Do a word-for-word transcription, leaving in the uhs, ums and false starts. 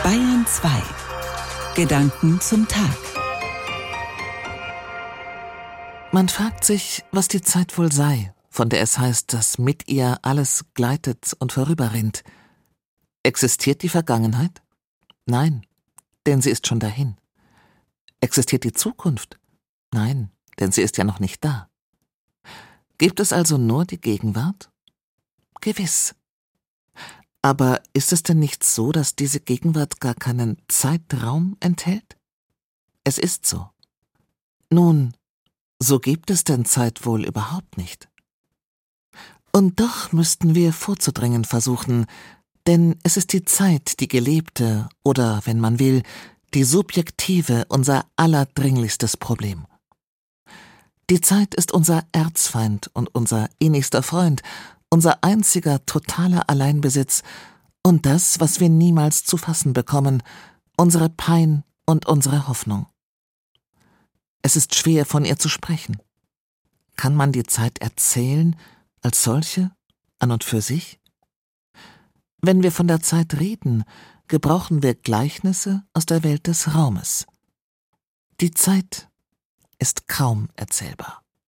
Bayern zwei. Gedanken zum Tag. Man fragt sich, was die Zeit wohl sei, von der es heißt, dass mit ihr alles gleitet und vorüberrinnt. Existiert die Vergangenheit? Nein, denn sie ist schon dahin. Existiert die Zukunft? Nein, denn sie ist ja noch nicht da. Gibt es also nur die Gegenwart? Gewiss. Aber ist es denn nicht so, dass diese Gegenwart gar keinen Zeitraum enthält? Es ist so. Nun, so gibt es denn Zeit wohl überhaupt nicht. Und doch müssten wir vorzudringen versuchen, denn es ist die Zeit, die gelebte oder, wenn man will, die subjektive, unser allerdringlichstes Problem. Die Zeit ist unser Erzfeind und unser innigster Freund, unser einziger totaler Alleinbesitz und das, was wir niemals zu fassen bekommen, unsere Pein und unsere Hoffnung. Es ist schwer, von ihr zu sprechen. Kann man die Zeit erzählen, als solche, an und für sich? Wenn wir von der Zeit reden, gebrauchen wir Gleichnisse aus der Welt des Raumes. Die Zeit ist kaum erzählbar.